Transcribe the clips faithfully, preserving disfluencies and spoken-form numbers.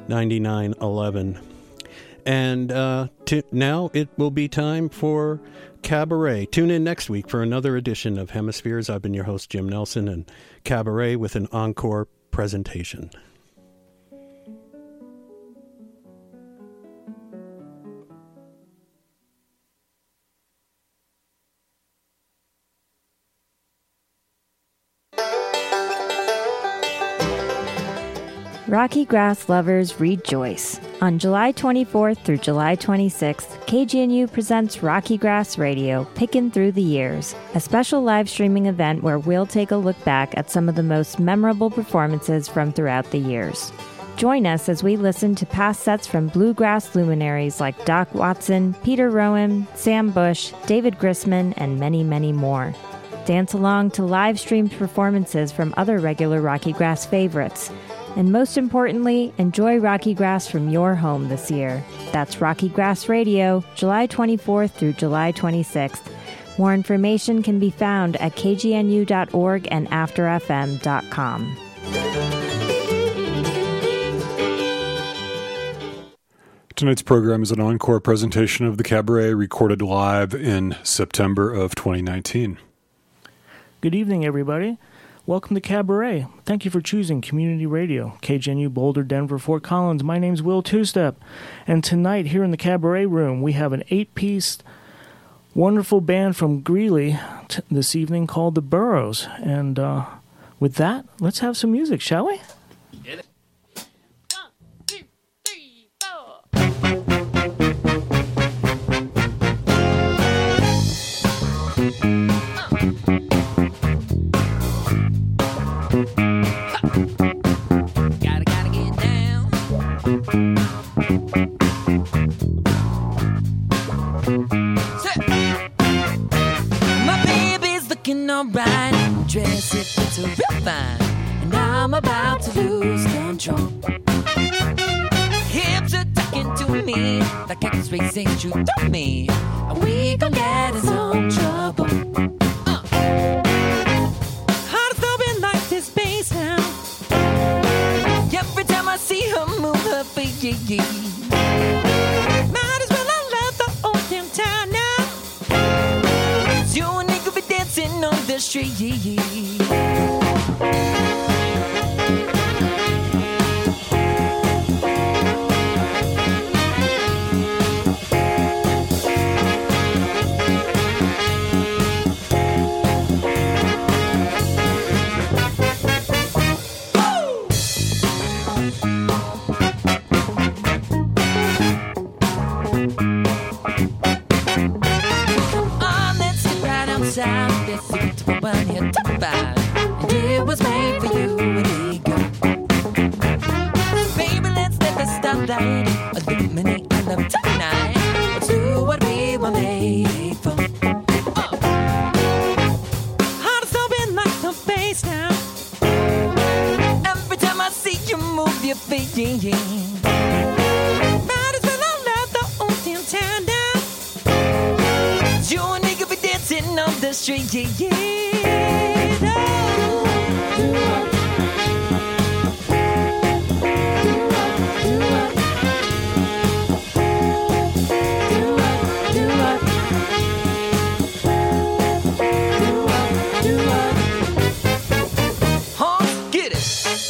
ninety-nine eleven. And uh, t- now it will be time for Cabaret. Tune in next week for another edition of Hemispheres. I've been your host, Jim Nelson, and Cabaret with an encore presentation. Rocky Grass lovers rejoice. On July twenty-fourth through July twenty-sixth, K G N U presents Rocky Grass Radio, Pickin' Through the Years, a special live streaming event where we'll take a look back at some of the most memorable performances from throughout the years. Join us as we listen to past sets from bluegrass luminaries like Doc Watson, Peter Rowan, Sam Bush, David Grisman, and many, many more. Dance along to live-streamed performances from other regular Rocky Grass favorites. And most importantly, enjoy Rocky Grass from your home this year. That's Rocky Grass Radio, July twenty-fourth through July twenty-sixth. More information can be found at k g n u dot org and after f m dot com. Tonight's program is an encore presentation of the Cabaret recorded live in September of twenty nineteen. Good evening, everybody. Welcome to Cabaret. Thank you for choosing Community Radio, K G N U, Boulder, Denver, Fort Collins. My name's Will Two-Step, and tonight here in the Cabaret Room, we have an eight-piece wonderful band from Greeley t- this evening called the Burros. And uh, with that, let's have some music, shall we? Get it. One, two, three, four. Gotta, gotta get down. Sit. My baby's looking alright, dress it fits her real fine, and I'm about to lose control. Hips are talking to me like X-ray saying shoot through me, and we gon' get in some trouble. Uh. Heart throbbing like this bass now. Every time I see her move her feet, might as well I left the old damn town now. You and nigga be dancing on the street. Outside, this is the one you're talking about, and it was made for you and me, girl. Baby, let's let the starlight illuminate our love tonight. Let's do what we were made for. Uh. Heart is throbbing like the bass now. Every time I see you move your feet, might as well I love the old damn town now. You and nigga be dancing on the street, yeah, yeah. No. Do what? Do what? Do what? Do what? Do what? Do what? Huh? Get it.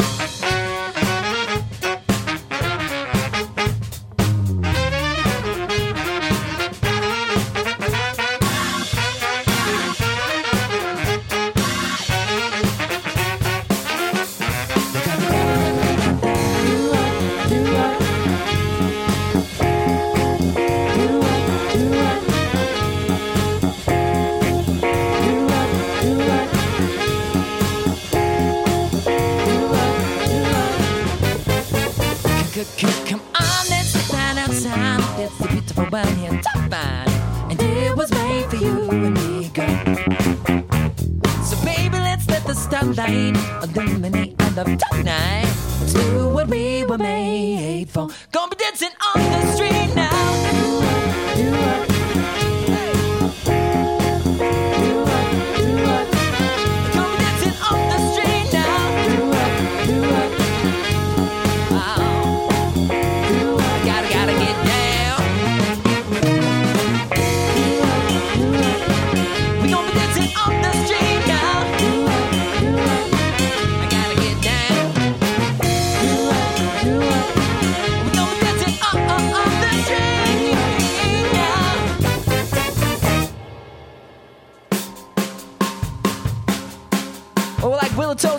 Come on, let's stand outside. It's the beautiful one here, top fine, and it was made for you and me, girl. So baby, let's let the starlight illuminate our love tonight. Let's do what we were made for. Gonna be dancing on the street now. Do what, do what.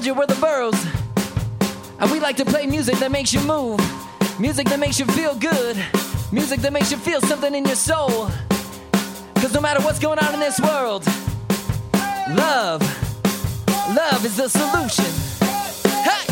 told you we're the Burrows. And we like to play music that makes you move. Music that makes you feel good. Music that makes you feel something in your soul. Cause no matter what's going on in this world, love, love is the solution. Hey!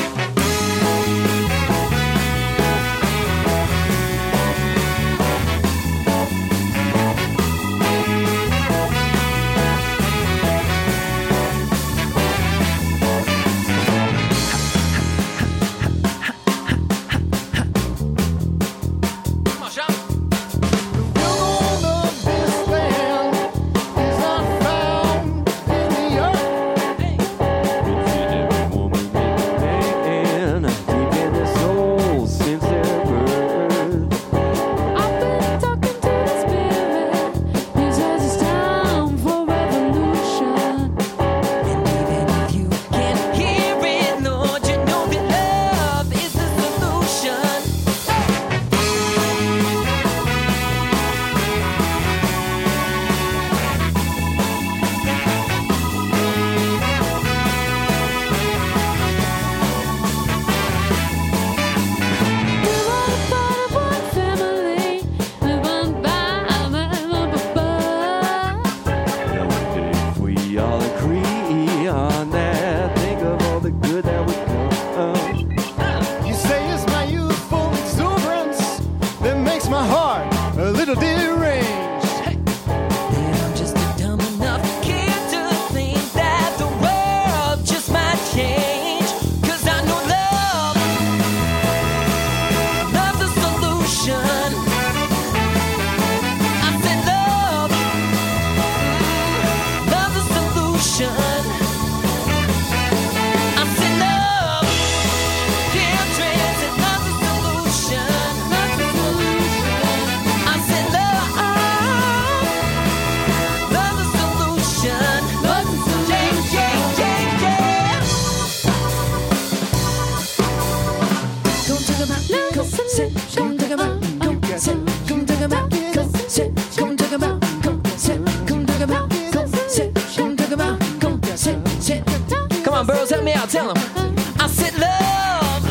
Come on, Burrows, help me out, tell them. I said love,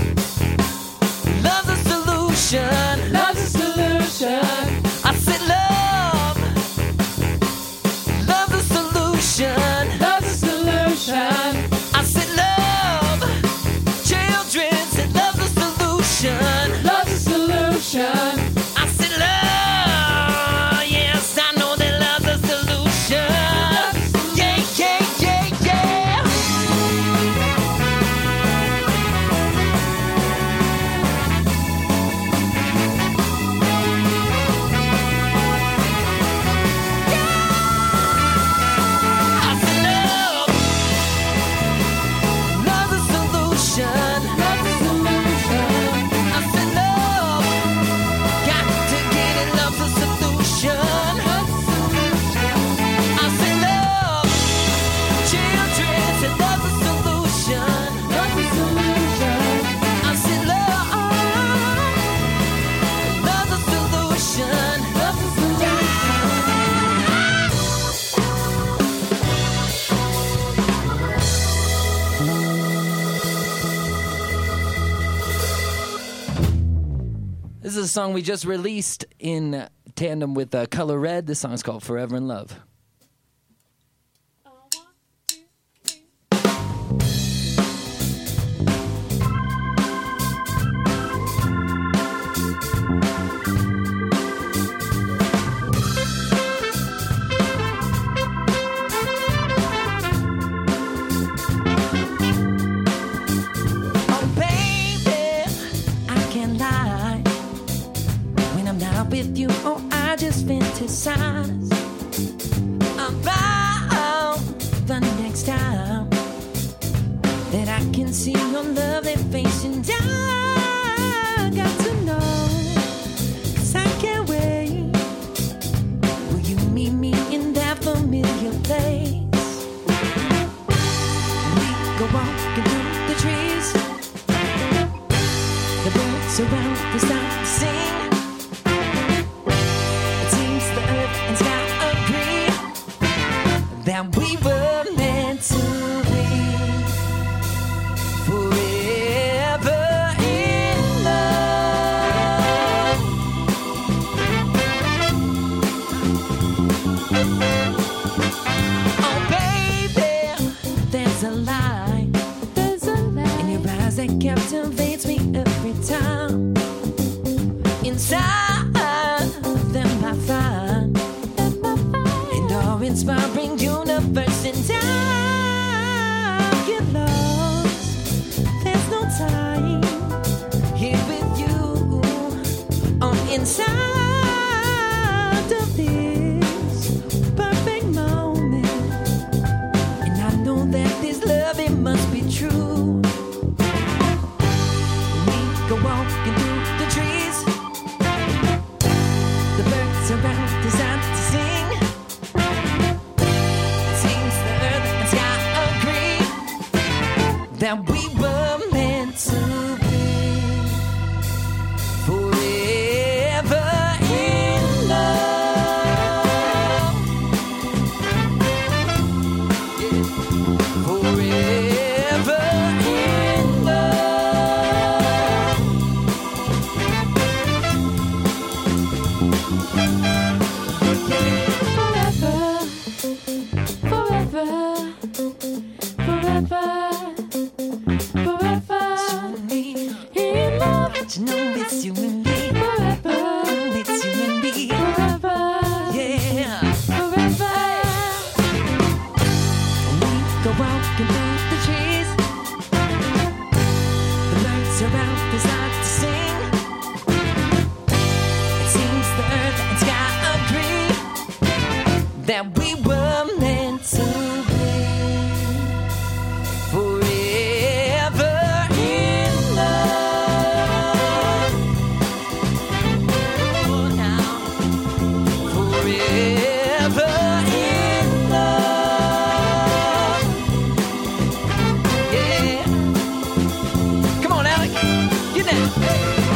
love's a solution, love's a solution. I said love, love's a solution, love's a solution. I said love, children said love's a solution, love's a solution. I said love, yes, I know that love's a solution. Yeah, yeah, yeah, yeah. I said love, love's a solution, love's a solution. I said love, got to get it, love's a solution, love's a solution. I said love, children said love's a solution, love's a solution. I said love, love's a solution, love's a solution. This is a song we just released in tandem with uh, Color Red. This song is called Forever in Love. Oh, baby, I can't lie. When I'm not with you, oh, I just fantasize about the next time that I can see your lovely face, and I got to know, 'cause I can't wait. Will you meet me in that familiar place? We go walking through the trees, the birds around the start to sing. It seems the earth and sky agree that we were meant to be. inside of this perfect moment, and I know that this love, it must be true. We go walking through the trees, the birds around us out to sing. It seems the earth and sky agree that we were meant to be forever in love. Yeah. Forever in love. Forever, forever, forever, in love. You know it's you and me. Forever, It's you and me. forever, Yeah. forever. We go walking through the trees. The birds around us like to sing. It seems the earth and sky agree that we were meant to be forever in love. Oh, now. Forever in love. Yeah. Come on, Alec. Get down. Hey.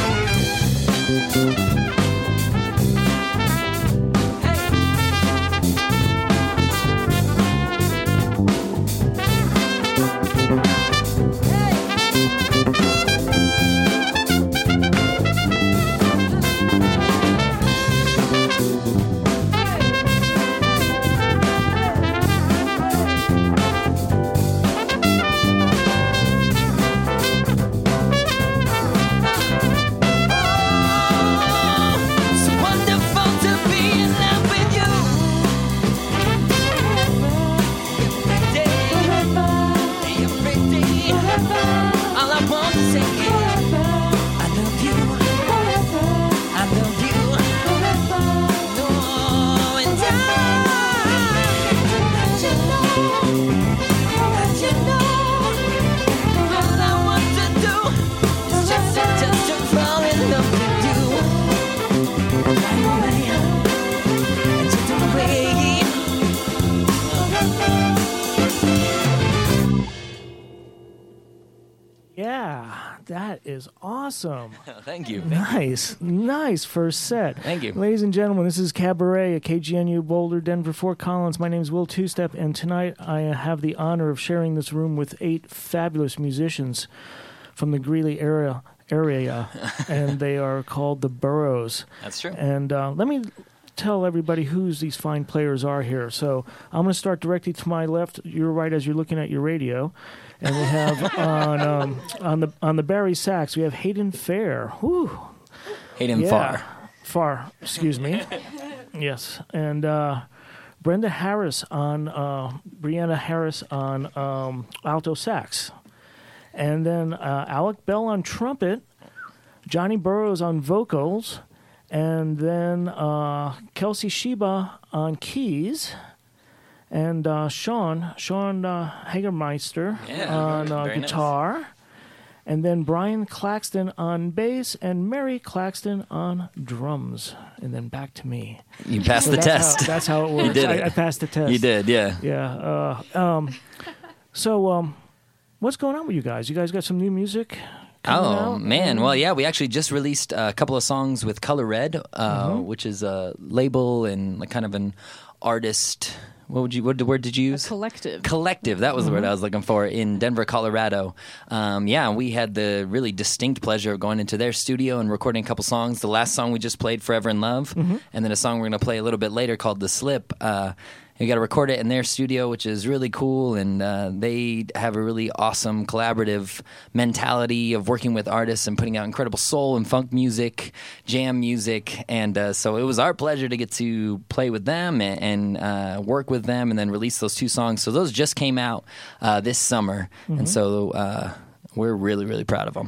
Hey. So wonderful to be in love with you. Every day, every day. All I want to say is, I love you. I love you. Oh, and I, you know, you know, all I want to do is just, just to fall in love with you. Right away, and just away. Yeah, that is awesome. Thank you. Nice, nice first set. Thank you. Ladies and gentlemen, this is Cabaret at K G N U Boulder, Denver, Fort Collins. My name is Will Two-Step, and tonight I have the honor of sharing this room with eight fabulous musicians from the Greeley area, area and they are called the Burrows. That's true. And uh, let me tell everybody who's these fine players are here. So I'm going to start directly to my left. You're right as you're looking at your radio. And we have on um, on the on the Barry sax, we have Hayden Fair. Whew. Hayden Yeah. Farr. Far, excuse me. Yes. And uh, Brenda Harris on, uh, Brianna Harris on um, alto sax. And then uh, Alec Bell on trumpet, Johnny Burrows on vocals, and then uh, Kelsey Sheba on keys, and uh, Sean, Sean uh, Hagermeister Yeah, on uh, very nice. guitar. And then Brian Claxton on bass and Mary Claxton on drums. And then back to me. You passed So the that's test. How, that's how it works. did I, it. I passed the test. You did, yeah. Yeah. Uh, um, so, um, what's going on with you guys? You guys got some new music coming Oh out? man, well yeah, we actually just released a couple of songs with Color Red, uh, Mm-hmm. which is a label and like kind of an artist. What would you? What word did you use? Collective. Collective. That was the word I was looking for in Denver, Colorado. Um, yeah, we had the really distinct pleasure of going into their studio and recording a couple songs. The last song we just played, "Forever in Love," and then a song we're going to play a little bit later called "The Slip." Uh, We got to record it in their studio, which is really cool, and uh, they have a really awesome collaborative mentality of working with artists and putting out incredible soul and funk music, jam music, and uh, so it was our pleasure to get to play with them and, and uh, work with them, and then release those two songs. So those just came out uh, this summer, and so uh, we're really, really proud of them.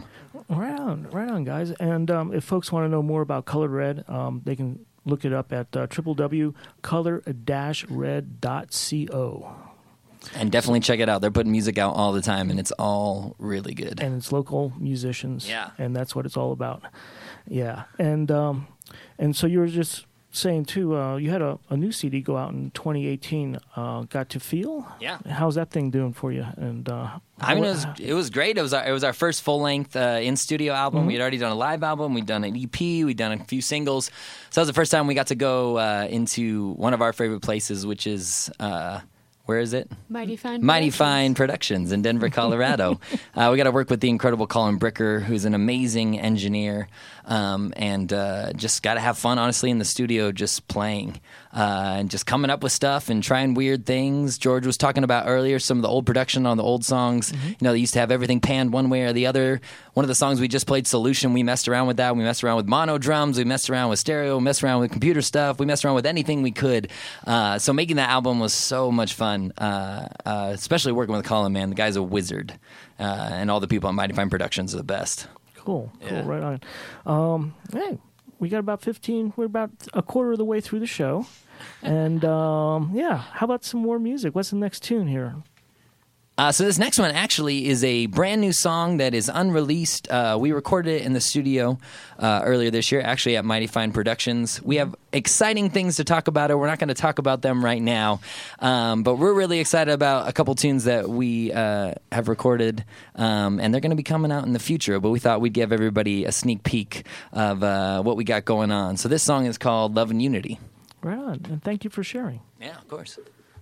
Right on, right on, guys. And um, if folks want to know more about Colored Red, um, they can look it up at uh, w w w dot color dash red dot co. And definitely check it out. They're putting music out all the time, and it's all really good. And it's local musicians. Yeah. And that's what it's all about. Yeah. And um, and so you were just saying, too, uh, you had a, a new C D go out in twenty eighteen, uh, Got to Feel? Yeah. How's that thing doing for you? And uh, I mean, it how- was it was great. It was our, it was our first full length uh, in studio album. We had already done a live album. We'd done an E P. We'd done a few singles. So that was the first time we got to go uh, into one of our favorite places, which is. Uh, Where is it? Mighty Fine Mighty Productions. Fine Productions in Denver, Colorado. uh, we got to work with the incredible Colin Bricker, who's an amazing engineer, um, and uh, just got to have fun, honestly, in the studio, just playing uh, and just coming up with stuff and trying weird things. George was talking about earlier some of the old production on the old songs. Mm-hmm. You know, they used to have everything panned one way or the other. One of the songs we just played, Solution, we messed around with that. We messed around with mono drums. We messed around with stereo. We messed around with computer stuff. We messed around with anything we could. Uh, so making that album was so much fun, uh, uh, especially working with Colin, man. The guy's a wizard. Uh, and all the people at Mighty Fine Productions are the best. Cool, cool, Yeah. right on. Um, hey, we got about fifteen, we're about a quarter of the way through the show. And um, yeah, how about some more music? What's the next tune here? Uh, so this next one actually is a brand new song that is unreleased. Uh, we recorded it in the studio uh, earlier this year, actually at Mighty Fine Productions. We have exciting things to talk about it. We're not going to talk about them right now, um, but we're really excited about a couple tunes that we uh, have recorded, um, and they're going to be coming out in the future. But we thought we'd give everybody a sneak peek of uh, what we got going on. So this song is called Love and Unity. Right on, and thank you for sharing. Yeah, of course.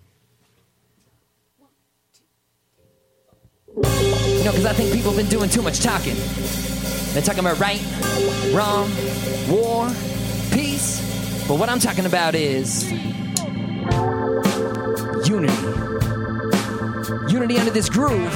You know, because I think people have been doing too much talking. They're talking about right, wrong, war, peace. But what I'm talking about is unity. Unity under this groove.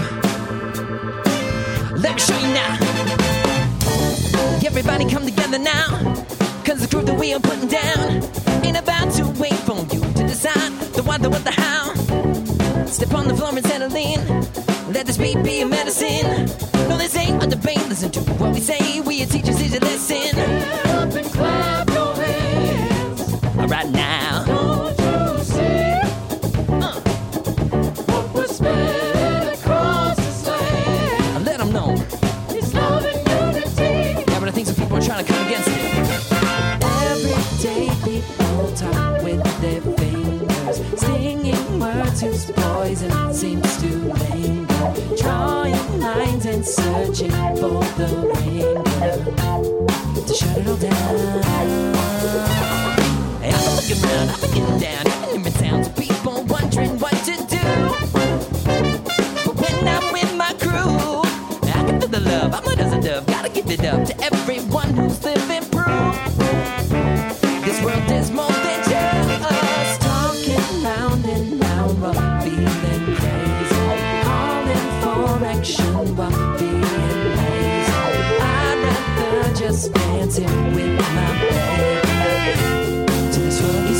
Let me show you now. Everybody come together now. Cause the groove that we are putting down ain't about to wait for you to decide the what, the what, the how. Step on the floor and settle in. Let this beat be a medicine. No, this ain't a debate. Listen to what we say. We are teachers, is a lesson. Get up and clap your hands. All right now. Don't you see Uh, what we're spreading across this land? let them know. It's love and unity. Yeah, but I think some people are trying to come against it. Every day people talk with their fingers, singing words whose poison seems to linger. Drawing lines and searching for the rainbow to shut it all down. And I've been looking around, I've been getting down, even in towns of people wondering what to do. But when I'm with my crew, I can feel the love, I'm lit as a dove. Gotta give it up to everyone who's living proof. This world is more than just talking round and round while feeling crazy. For action while being lazy. I'd rather just dance here with my baby to this funky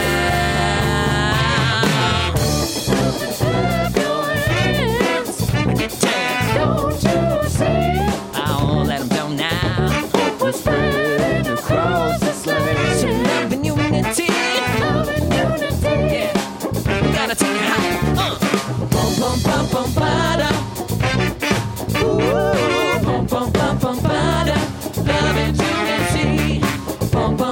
sound. Clap your hands. Get down. Don't you see I'll let 'em know now. what we're spreading across this land? So love and unity. Love and unity. Yeah, we gotta take it high. Uh. Bum bum bum bum ba-da. Ooh, bum bum bum bum ba-da. Love and unity. Bum bum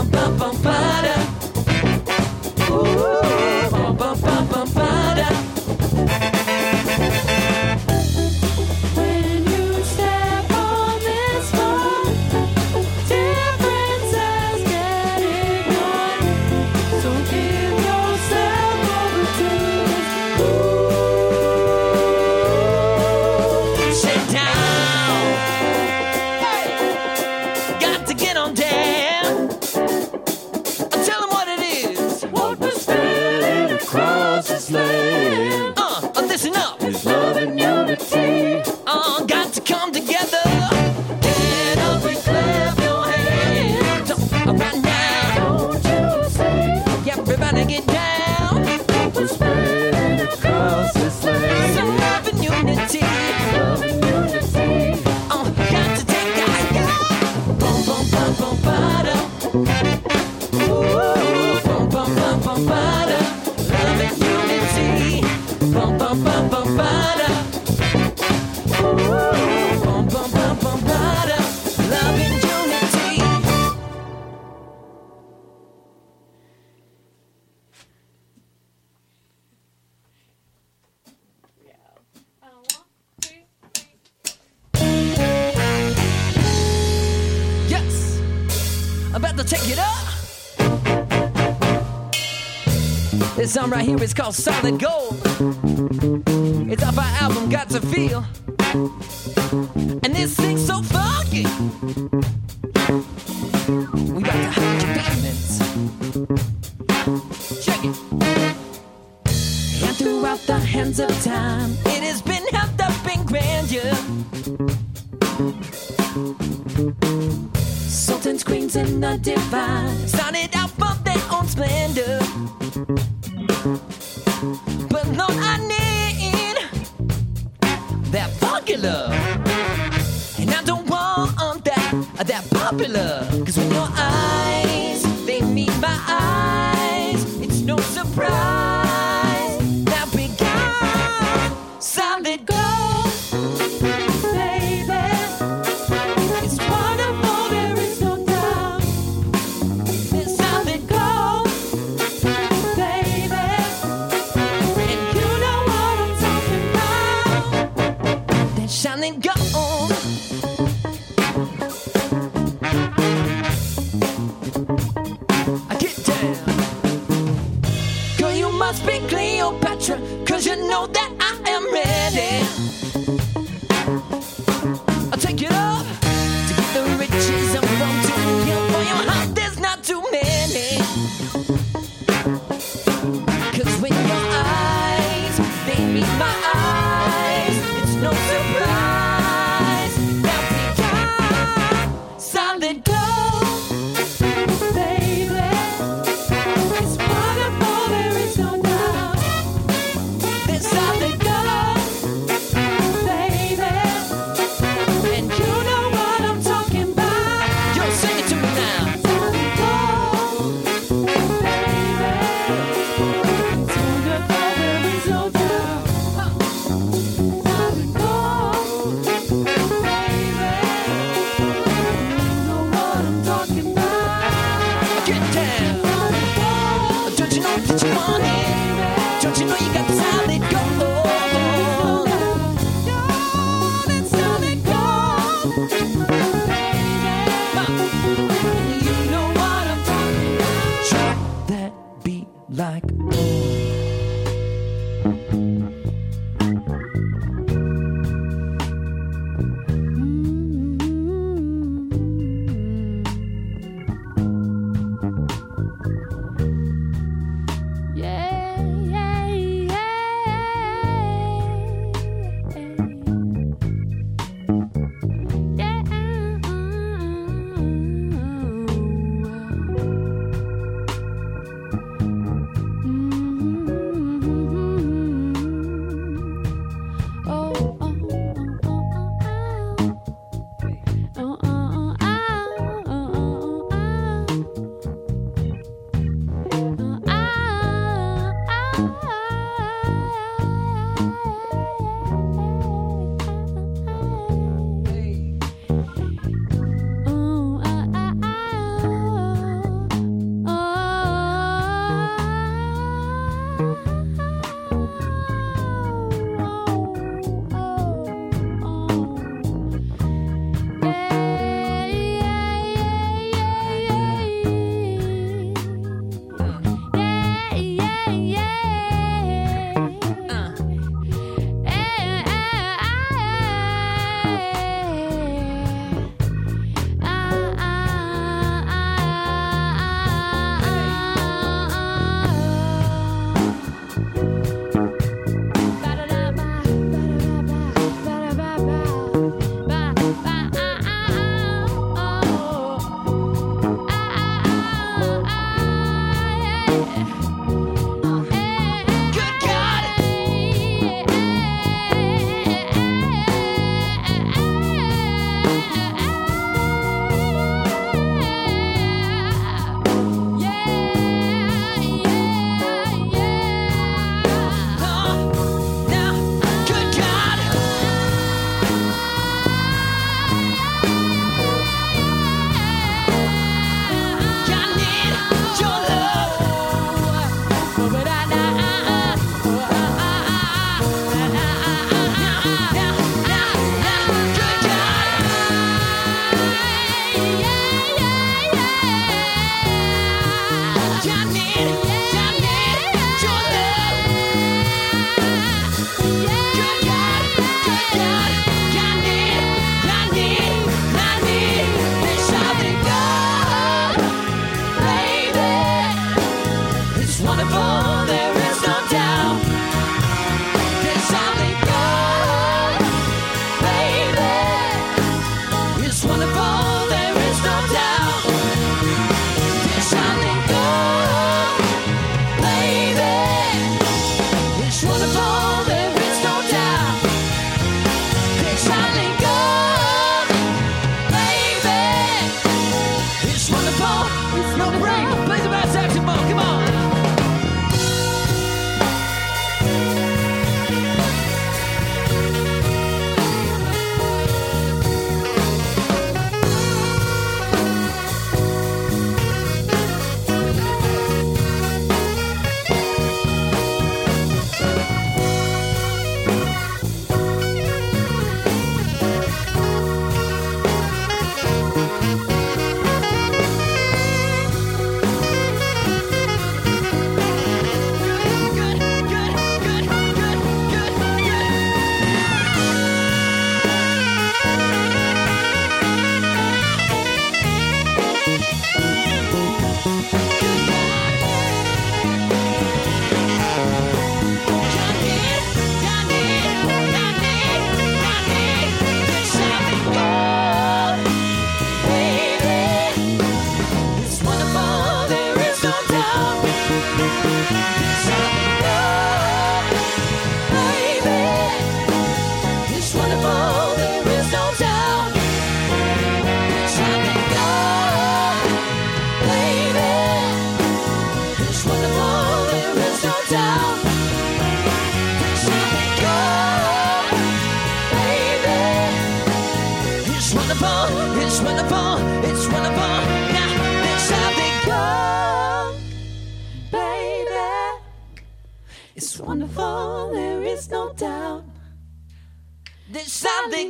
about to take it up. This song right here is called Solid Gold. It's off our album Got to Feel. And this thing's so funky. We got to hide your pavements. Check it. And throughout the hands of time, it has been held up in grandeur. Sultans, queens, and the divine started out for their own splendor. But Lord, I need that funky love. And I don't want that, that popular. Cause when your eyes, they meet my eyes, it's no surprise that we got solid gold, baby. It's wonderful, there is no doubt. It's solid gold, baby. And you know what I'm talking about. That shining gold. Be Cleopatra, cause you know that I am ready. I'll take it up to get the riches I'm from to you. For your heart, there's not too many. Cause when your eyes, they meet my eyes, it's no surprise that we got solid gold, baby. It's wonderful, there is no solid gold, baby. And you know what I'm talking about. Yo, sing it to me now. Solid gold, baby. It's wonderful, there is no doubt. Solid gold, baby. You know what I'm talking about. Get down. Solid gold. Don't you know that you want it? Don't you know you got the solid gold? It's solid gold, baby. You know what I'm talking about. Track that beat like Mm-hmm.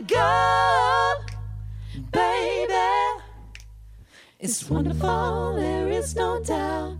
me go, baby. It's wonderful, there is no doubt.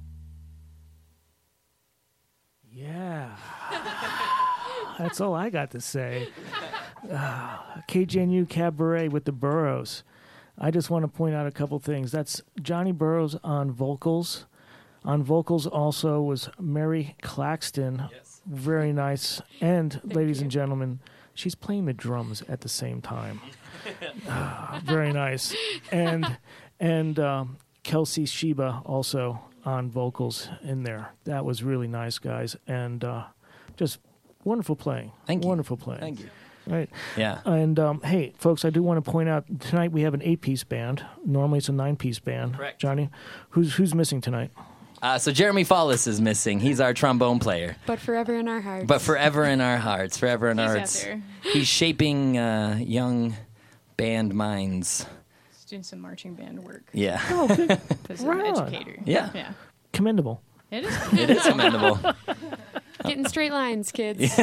Yeah. That's all I got to say. Uh, K J N U Cabaret with the Burrows. I just want to point out a couple things. That's Johnny Burrows on vocals. On vocals also was Mary Claxton. Yes. Very nice. And, ladies and gentlemen, she's playing the drums at the same time. uh, very nice. And and um, Kelsey Sheba also on vocals in there. That was really nice, guys. And uh, just wonderful playing. Thank you. Wonderful playing. Thank you. Right. Yeah. And um, hey, folks, I do want to point out tonight we have an eight-piece band. Normally it's a nine-piece band. Correct. Johnny, who's who's missing tonight? Uh, so Jeremy Follis is missing. He's our trombone player. But forever in our hearts. But forever in our hearts. Forever in He's our out hearts. there. He's shaping uh, young band minds. He's doing some marching band work. Yeah. Oh, good. As Right an on. educator. Yeah. Yeah. Commendable. It is. It is commendable. Getting straight lines, kids.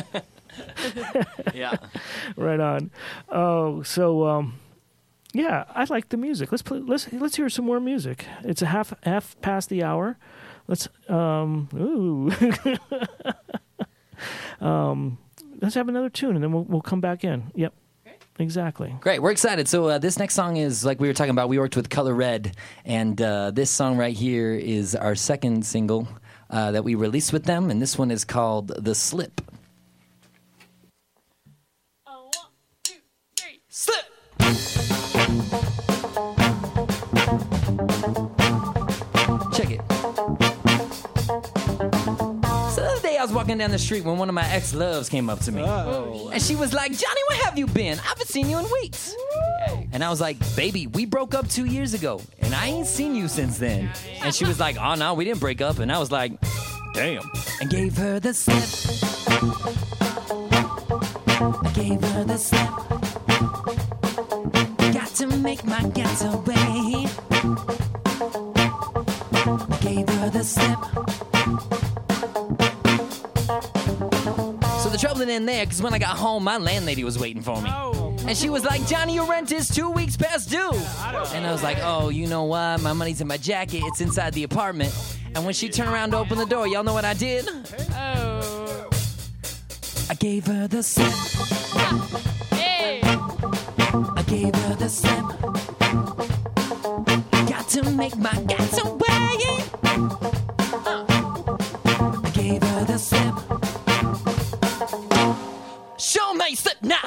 Yeah. Right on. Oh, so um, yeah, I like the music. Let's play. Let's let's hear some more music. It's a half half past the hour. Let's um ooh. um let's have another tune and then we'll we'll come back in. Yep. Exactly. Great. We're excited. So uh, this next song is, like we were talking about, we worked with Color Red. And uh, this song right here is our second single uh, that we released with them. And this one is called The Slip. Oh, one, two, three. Slip! Check it. So the other day I was walking down the street when one of my ex-loves came up to me. Oh. And she was like, Johnny, where have you been? I haven't seen you in weeks. And I was like, baby, we broke up two years ago, and I ain't seen you since then. And she was like, oh, no, we didn't break up. And I was like, damn. And gave her the slip. I gave her the slip. Got to make my getaway. I gave her the slip. So the trouble didn't there, because when I got home, my landlady was waiting for me. And she was like, Johnny, your rent is two weeks past due. And I was like, oh, you know what? My money's in my jacket. It's inside the apartment. And when she turned around to open the door, y'all know what I did? Oh. I gave her the slip. Hey. I gave her the slip. Got to make my getaway. I gave her the slip. Show me slip now.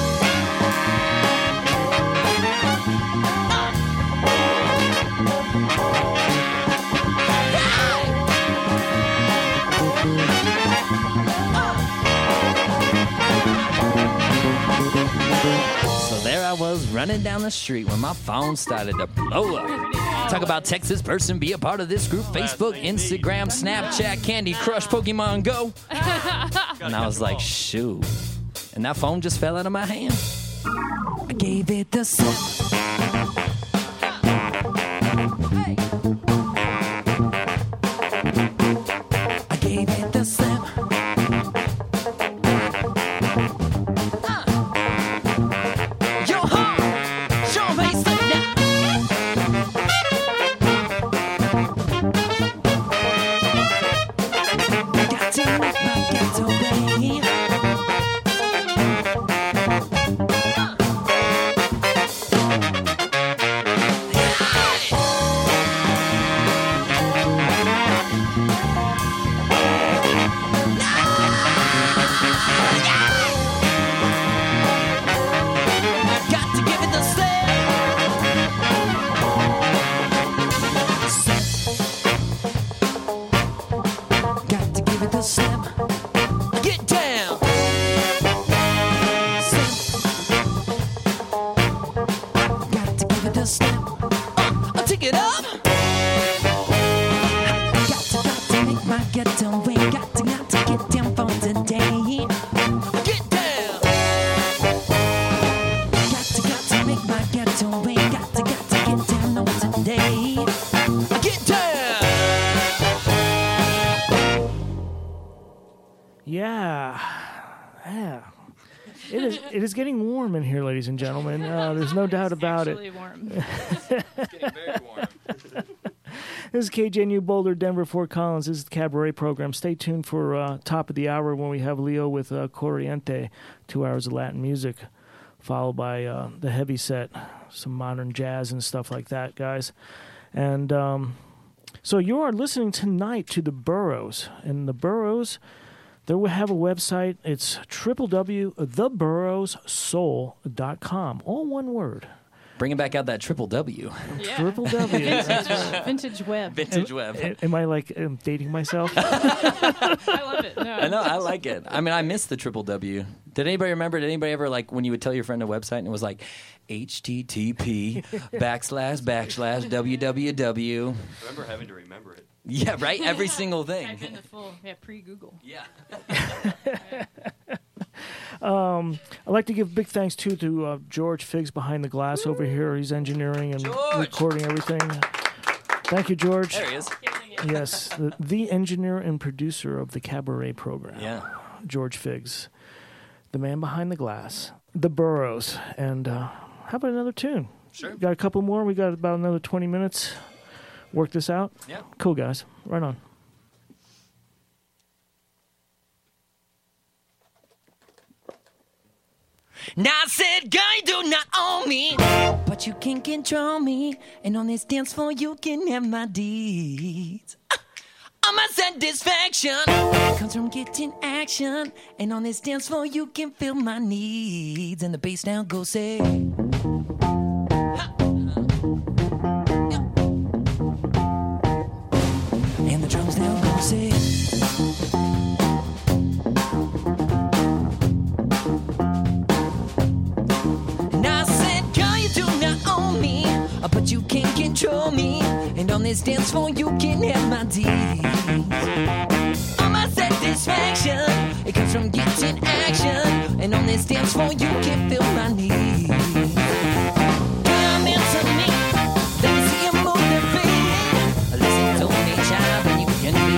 So there I was running down the street when my phone started to blow up. Talk about Texas person, be a part of this group. Facebook, Instagram, Snapchat, Candy Crush, Pokemon Go. And I was like, shoot. And that phone just fell out of my hand. I gave it the slip. I gave it the slip. Yo ho! Show me slip now. Got to make my getaway. Got to give it the slip. Got to give it the slip. Get down. Slip. Got to give it the slip. Uh, I'll take it up. Got to, got to make my getaway. Got to, got to get down for today. Get down. Got to, got to make my getaway. Got to, got to get down on today. Get down. Yeah. Yeah. It is. It is getting warm in here, ladies and gentlemen. Uh, there's no doubt about it. Actually warm. It's getting very warm. This is K J N U Boulder, Denver, Fort Collins. This is the Cabaret program. Stay tuned for uh, top of the hour when we have Leo with uh, Corriente, two hours of Latin music, followed by uh, the heavy set, some modern jazz and stuff like that, guys. And um, so you are listening tonight to the Burrows. And the Burrows, they will have a website. It's w w w dot the burrows soul dot com. All one word. Bringing back out that triple W. Yeah. Triple W. Vintage, vintage web. Vintage web. Am, am I like um, dating myself? I love it. No, I know, I like it. I mean, I miss the triple W. Did anybody remember, did anybody ever, like, when you would tell your friend a website and it was like, H T T P backslash backslash www. I remember having to remember it. Yeah, right? Every single thing. Type in the full, yeah, pre-Google. Yeah. Um, I'd like to give big thanks too to uh, George Figs behind the glass over here. He's engineering and George! recording everything. Thank you, George. There he is. Yes, the, the engineer and producer of the Cabaret program. Yeah. George Figs, the man behind the glass, the Burrows, and uh, how about another tune? Sure. Got a couple more. We got about another twenty minutes. Work this out. Yeah. Cool, guys. Right on. Now I said, girl, you do not own me, but you can control me, and on this dance floor you can have my deeds. All my satisfaction comes from getting action, and on this dance floor you can feel my needs. And the bass now goes say, ha. Yeah. And the drums now go say. But you can't control me, and on this dance floor you can have my deeds. All my satisfaction, it comes from getting action, and on this dance floor you can feel my needs. Come into me, let me see you move that feet. Listen to me, child, and you can be.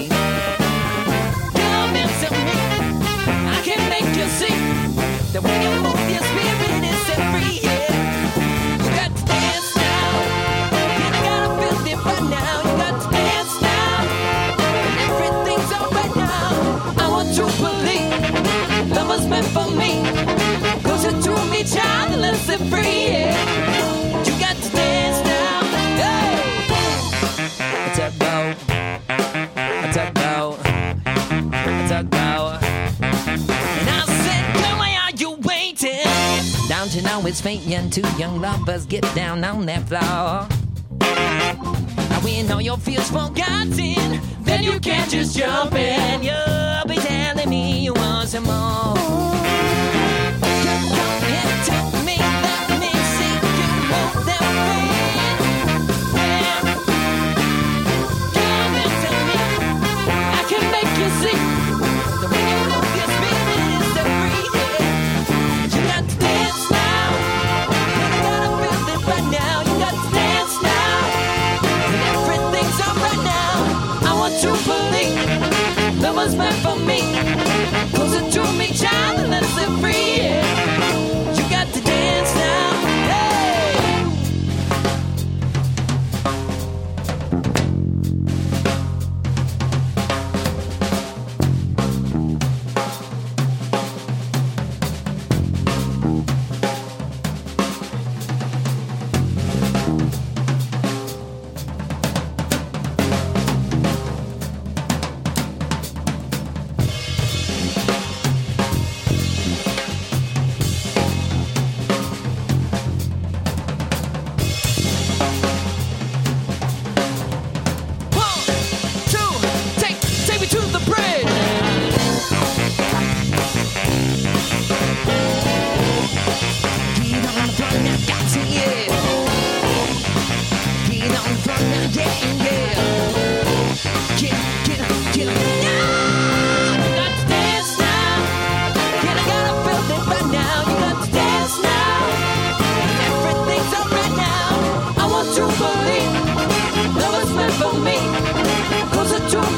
Come into me, I can make you see that when you move your spirit is set free. Yeah. Right now, you got to dance now, and everything's alright now. I want to believe love was meant for me. Closer to me, child, and let's set free. Yeah. You got to dance now. Hey. I talk about, I talk about, I talk about. And I said, girl, why are you waiting? Down to now it's fading. Two young lovers get down on that floor. When all your fears forgotten, then you can't just jump in. You'll be telling me you want some more. Come, come and tell me, let me see you move that way. Yeah. Come and tell me, I can make you see that when you move your spirit is set free. Yeah. You got to dance now, you gotta feel it right now. You got to dance now. Everything's alright now. I want to believe love was meant for me. Closer to me, child, and let's set free. Yeah. You got to dance now.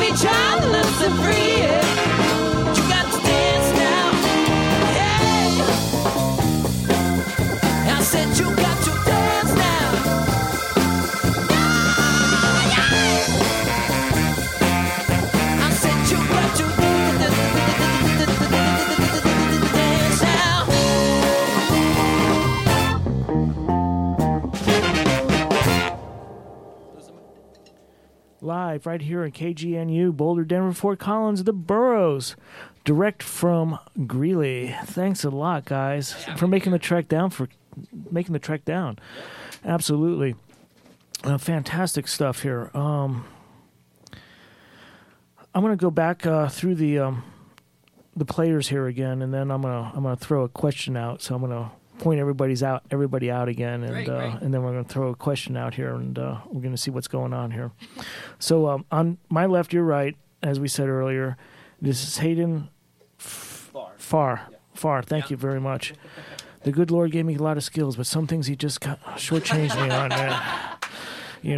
Child, let's set free. Yeah. You got to dance now. Yeah. live right here at K G N U, Boulder, Denver, Fort Collins, the Burrows, direct from Greeley. Thanks a lot, guys, for making the trek down. For making the trek down, absolutely, uh, fantastic stuff here. Um, I'm going to go back uh, through the um, the players here again, and then I'm gonna I'm gonna throw a question out. So I'm gonna point everybody's out everybody out again, and Great, uh, great. and then we're gonna throw a question out here, and uh, we're gonna see what's going on here. So um, on my left, your right, as we said earlier, this is Hayden Far. Far, yeah. Far. Thank yeah. you very much. The good Lord gave me a lot of skills, but some things He just got shortchanged me on, man. You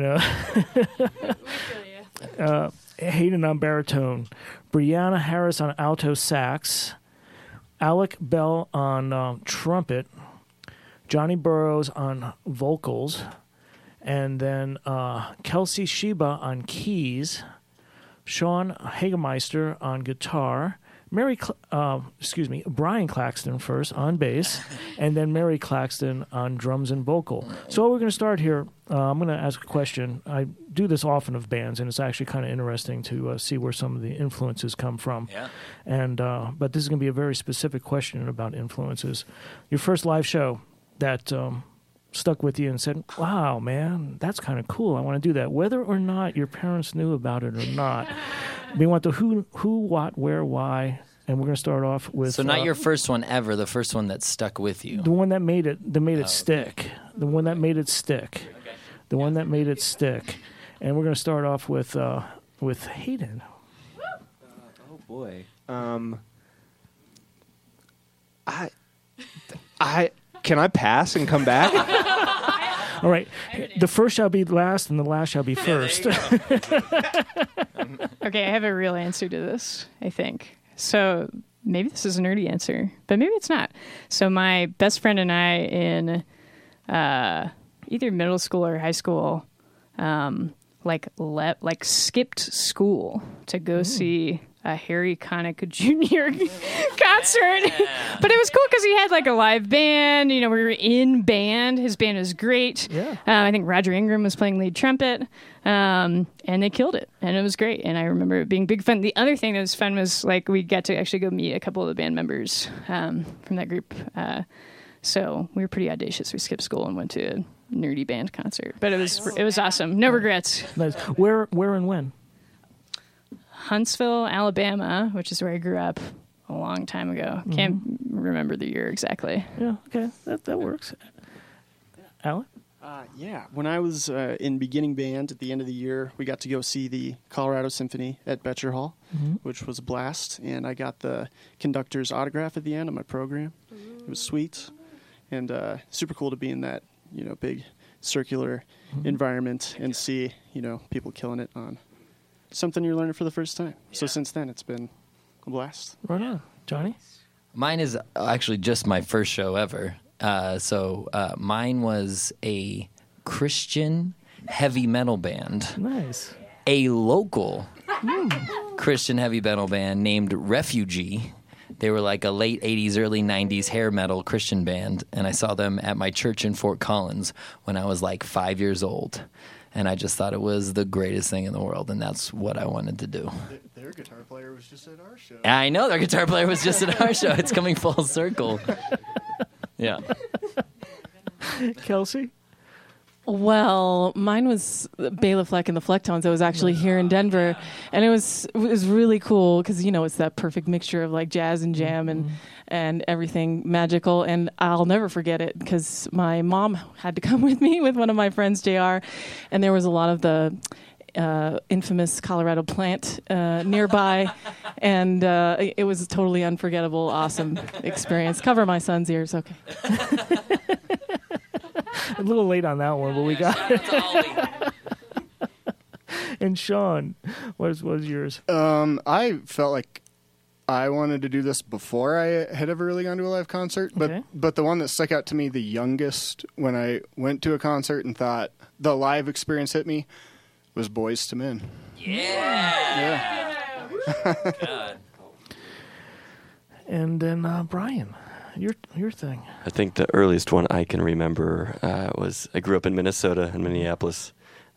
know. uh, Hayden on baritone, Brianna Harris on alto sax, Alec Bell on um, trumpet, Johnny Burrows on vocals, and then uh, Kelsey Sheba on keys, Sean Hagemeister on guitar, Mary, Cl- uh, excuse me, Brian Claxton first on bass, and then Mary Claxton on drums and vocal. So we're going to start here. Uh, I'm going to ask a question. I do this often of bands, and it's actually kind of interesting to uh, see where some of the influences come from. Yeah. And uh, but this is going to be a very specific question about influences. Your first live show that um, stuck with you and said, "Wow, man, that's kind of cool. I want to do that," whether or not your parents knew about it or not. We want the who, who, what, where, why, and we're going to start off with. So not uh, your first one ever, the first one that stuck with you. the one that made it, that made it Oh, stick, the one that made it stick, Okay. the one that made it stick, and we're going to start off with uh, with Hayden. Oh boy. Um, I, I can I pass and come back? All right, the first shall be last, and the last shall be first. Okay, I have a real answer to this, I think. So maybe this is a nerdy answer, but maybe it's not. So my best friend and I in uh, either middle school or high school, um, like le- like skipped school to go see a Harry Connick Junior concert. But it was cool because he had like a live band. You know, we were in band. His band was great. Yeah. Uh, I think Roger Ingram was playing lead trumpet. Um, and they killed it. And it was great. And I remember it being big fun. The other thing that was fun was like we got to actually go meet a couple of the band members um, from that group. Uh, so we were pretty audacious. We skipped school and went to a nerdy band concert. But it was it was awesome. No regrets. Nice. Where, where, and when? Huntsville, Alabama, which is where I grew up a long time ago. Can't remember the year exactly. Yeah. Okay, that that works. Alan? Uh, yeah, when I was uh, in beginning band at the end of the year, we got to go see the Colorado Symphony at Betcher Hall, Mm-hmm. which was a blast. And I got the conductor's autograph at the end of my program. It was sweet and uh, super cool to be in that, you know, big circular Mm-hmm. environment and see, you know, people killing it on something you're learning for the first time. So since then, it's been a blast. Right on, Johnny. Mine is actually just my first show ever. Uh, so uh, mine was a Christian heavy metal band, Nice. a local Christian heavy metal band named Refugee. They were like a late eighties, early nineties hair metal Christian band, and I saw them at my church in Fort Collins when I was like five years old. And I just thought it was the greatest thing in the world, and that's what I wanted to do. Their guitar player was just at our show. I know their guitar player was just at our show. It's coming full circle. Yeah. Kelsey? Well, mine was Bela Fleck and the Flecktones. I was actually here in Denver, and it was it was really cool because you know it's that perfect mixture of like jazz and jam and and everything magical. And I'll never forget it because my mom had to come with me with one of my friends, J R, and there was a lot of the uh, infamous Colorado Plant uh, nearby, and uh, it was a totally unforgettable, awesome experience. Cover my son's ears, okay. A little late on that one, but we got it. And Sean, what was, what was yours? Um, I felt like I wanted to do this before I had ever really gone to a live concert, but Okay. but the one that stuck out to me the youngest when I went to a concert and thought the live experience hit me was Boys to Men. Yeah. Yeah. God. And then uh, Brian, your your thing. I think the earliest one I can remember uh, was I grew up in Minnesota, in Minneapolis,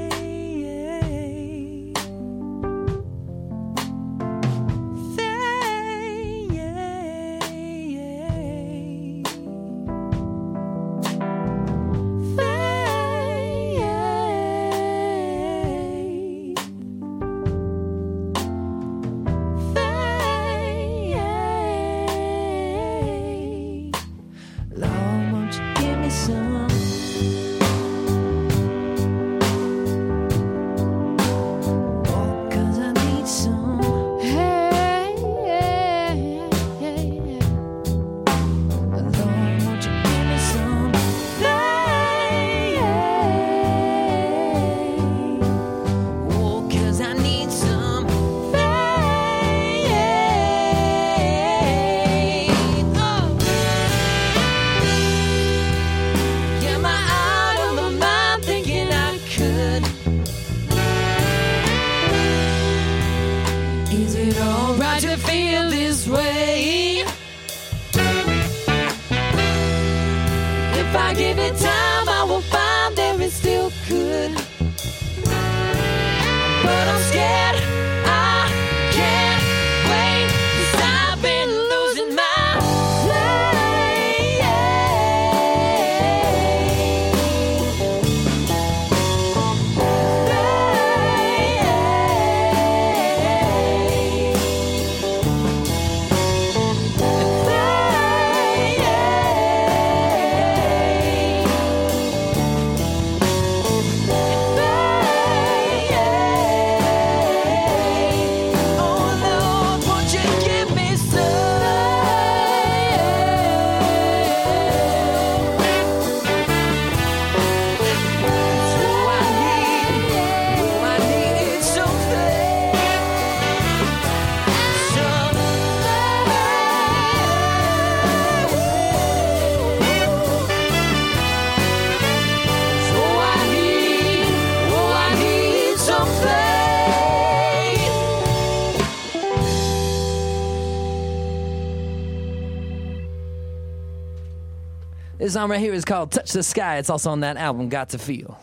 this song right here is called Touch the Sky. It's also on that album, Got to Feel.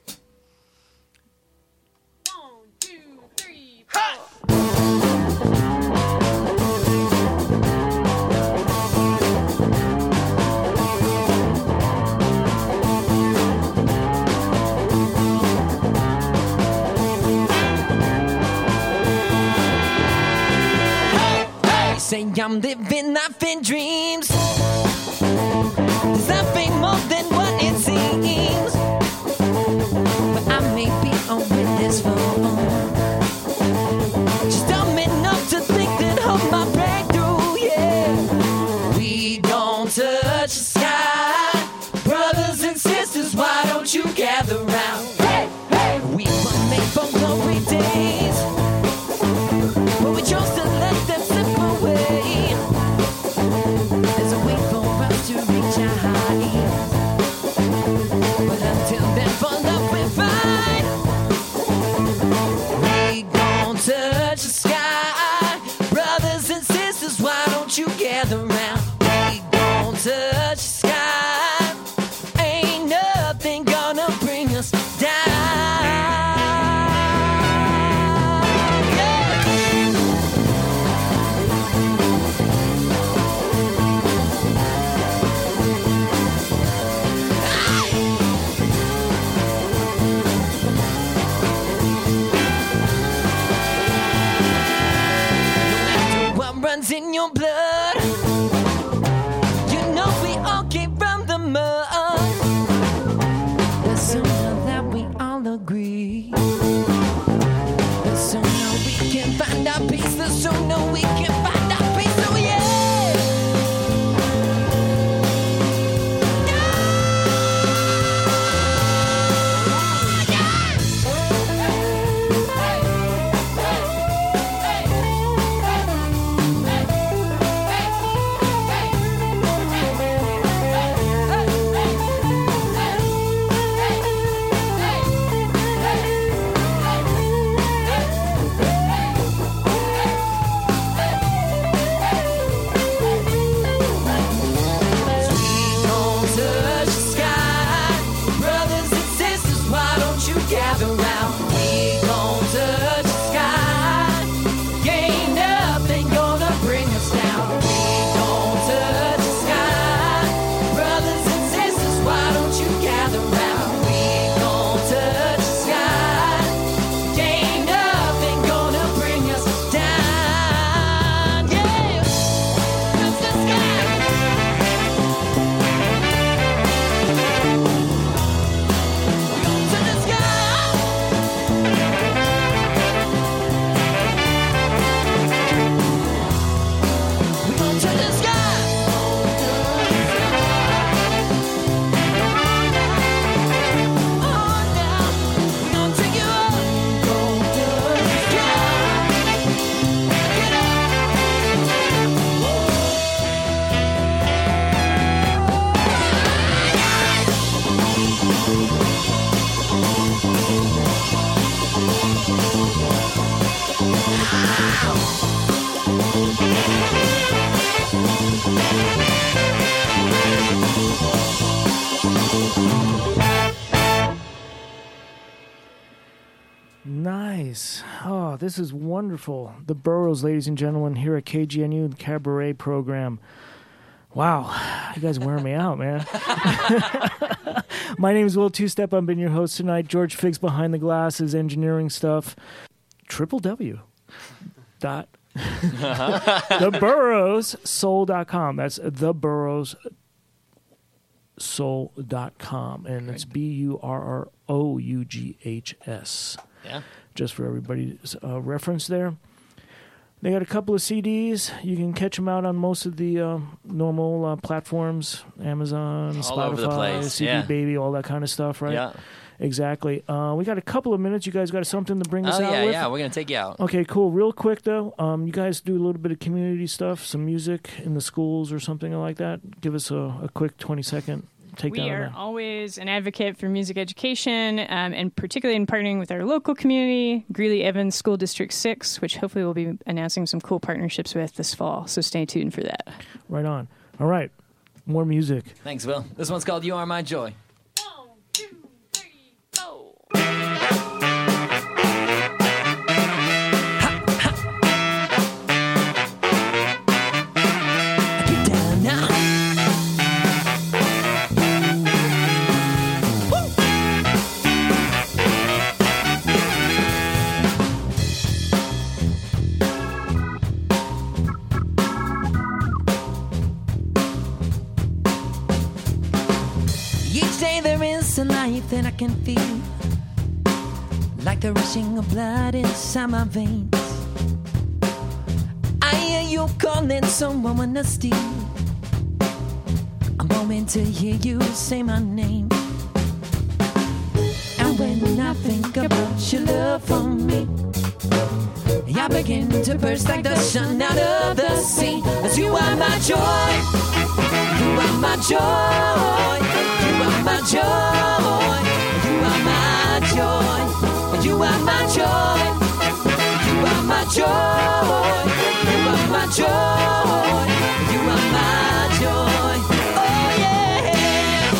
Say I'm living life in dreams. There's nothing more than what it seems. But I may be on with this phone. Just dumb enough to think that of my breakthrough, yeah. We gon' touch the sky. Brothers and sisters, why don't you gather round? Hey, hey. We were made for glory days, but we chose to let them slip away. There's a way for us to reach our heights, but until then, for love we're fine. We gon' touch the sky. Brothers and sisters, why don't you gather round? We gon' touch the sky. Ain't nothing gonna bring us down. Runs in your blood. You know we all came from the mud. The sooner that we all agree, the sooner we can find our peace. The sooner we can find our peace. So yeah. Nice. Oh, this is wonderful. The Burrows, ladies and gentlemen, here at K G N U, the Cabaret program. Wow, you guys are wearing me out, man. My name is Will Two-Step. I've been your host tonight. George Figs behind the glasses, engineering stuff. Triple W. Dot. The Burrows Soul dot com. That's the Burrows Soul dot com, and it's B U R R O U G H S. Yeah. Just for everybody's uh, reference there. They got a couple of C Ds. You can catch them out on most of the uh, normal uh, platforms, Amazon, all Spotify, over the place. C D yeah. Baby, all that kind of stuff, right? Yeah. Exactly. Uh, we got a couple of minutes. You guys got something to bring us oh, out yeah, with? yeah. We're going to take you out. Okay, cool. Real quick, though, um, you guys do a little bit of community stuff, some music in the schools or something like that. Give us a, a quick twenty-second take we down are on that. always an advocate for music education, um, and particularly in partnering with our local community, Greeley Evans School District six, which hopefully we'll be announcing some cool partnerships with this fall. So stay tuned for that. Right on. All right. more music. Thanks, Will. This one's called You Are My Joy. That I can feel like the rushing of blood inside my veins. I hear you calling someone when I steal. I'm hoping to hear you say my name. And when I think about your love for me, I begin to burst like the sun out of the sea. As you are my joy, you are my joy, you are my joy. You are my joy, you are my joy, you are my joy, you are my joy, you are my joy, oh yeah.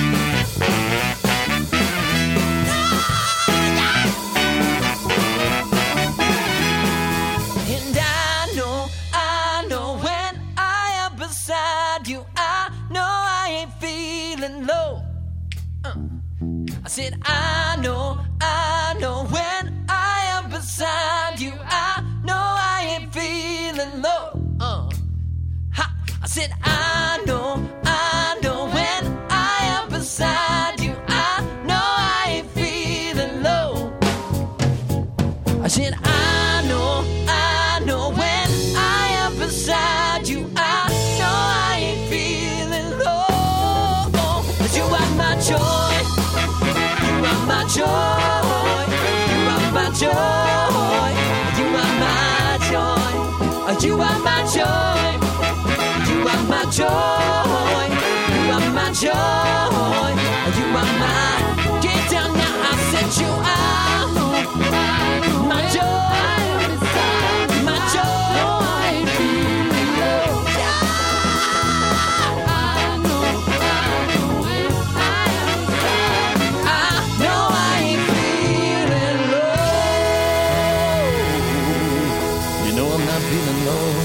And I know, I know when I am beside you, I know I ain't feeling low. Uh. I said, I know, I know when I am beside you, I know I ain't feeling low. Uh, ha. I said, I know, I know when I am beside you, I know I ain't feeling low. I said, I know, I know when I am beside you, I know I ain't feeling low. 'Cause you are my joy. My joy, you are my joy, you are my joy, you are my joy, you are my joy, you are my joy, you are my. Get down now, I said you are my joy, my joy. I ain't feeling low. I know, I know when I am sad. I know I ain't feeling low. You know I'm not feeling low.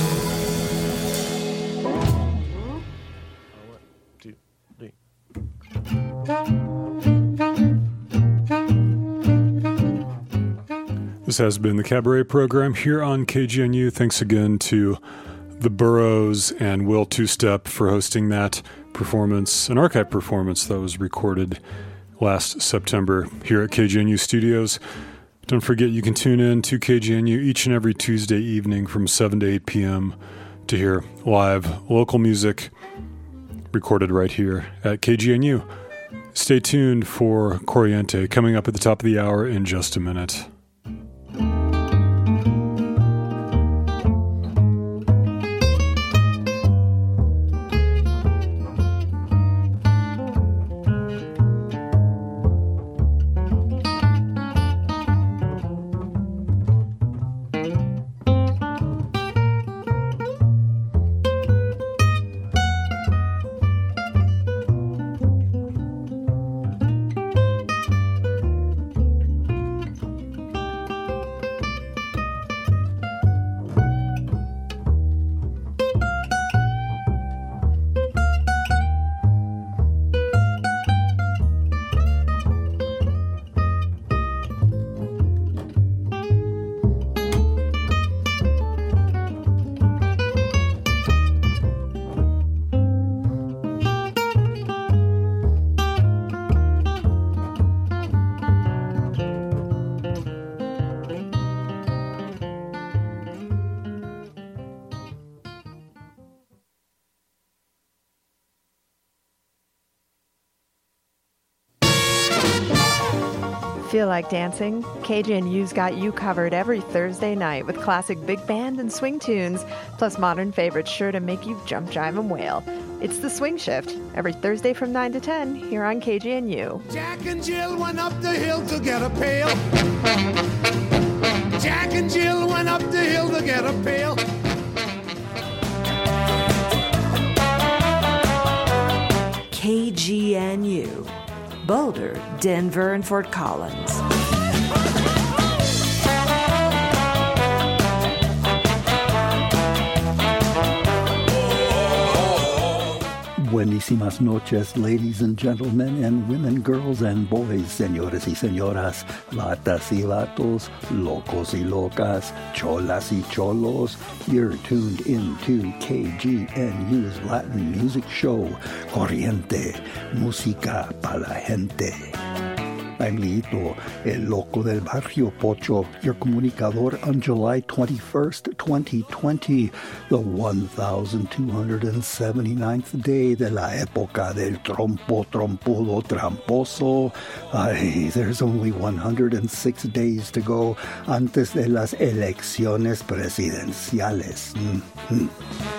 One, two, three. This has been the Cabaret program here on K G N U. Thanks again to the Burrows and Will Two-Step for hosting that performance, an archive performance that was recorded last September here at K G N U Studios. Don't forget you can tune in to K G N U each and every Tuesday evening from seven to eight p.m. to hear live local music recorded right here at K G N U. Stay tuned for Corriente coming up at the top of the hour in just a minute. Feel like dancing? K G N U's got you covered every Thursday night with classic big band and swing tunes, plus modern favorites sure to make you jump, jive, and wail. It's the Swing Shift, every Thursday from nine to ten here on K G N U. Jack and Jill went up the hill to get a pail. Jack and Jill went up the hill to get a pail. K G N U, Boulder, Denver, and Fort Collins. Buenísimas noches, ladies and gentlemen, and women, girls, and boys, señores y señoras, latas y latos, locos y locas, cholas y cholos. You're tuned into K G N U's Latin music show, Corriente, música para la gente. I'm Lito, el loco del barrio Pocho, your comunicador on July twenty-first, twenty twenty, the one thousand two hundred seventy-ninth day de la época del trompo trompudo tramposo. Ay, there's only one hundred six days to go antes de las elecciones presidenciales. Mm-hmm.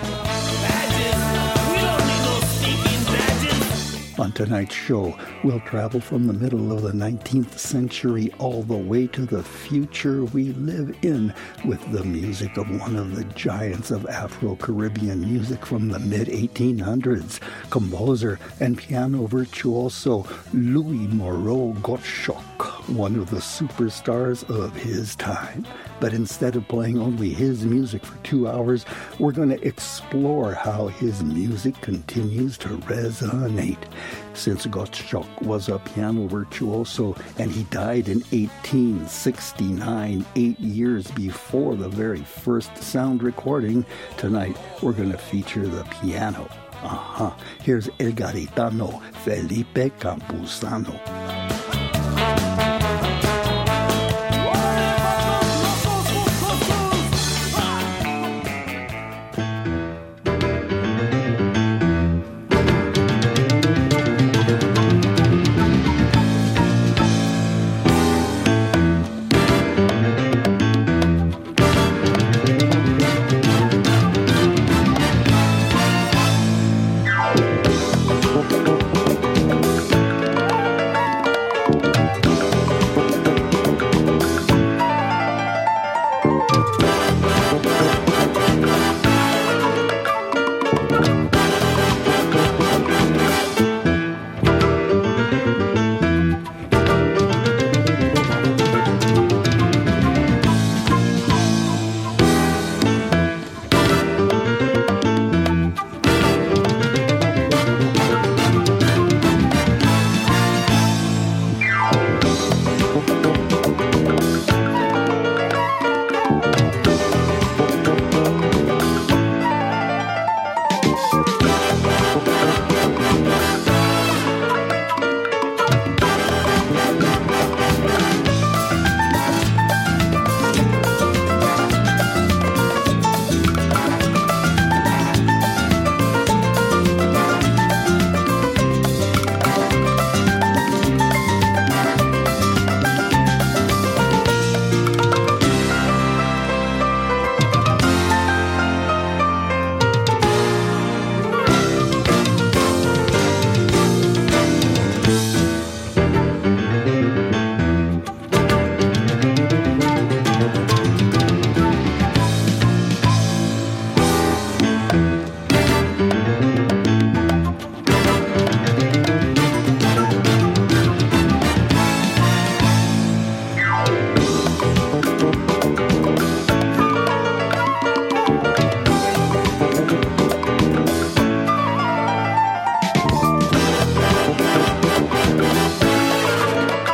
On tonight's show, we'll travel from the middle of the nineteenth century all the way to the future we live in with the music of one of the giants of Afro-Caribbean music from the mid eighteen hundreds, composer and piano virtuoso Louis Moreau Gottschalk, one of the superstars of his time. But instead of playing only his music for two hours, we're going to explore how his music continues to resonate. Since Gottschalk was a piano virtuoso and he died in eighteen sixty-nine, eight years before the very first sound recording, tonight we're going to feature the piano. Uh-huh. Here's El Garitano Felipe Campuzano.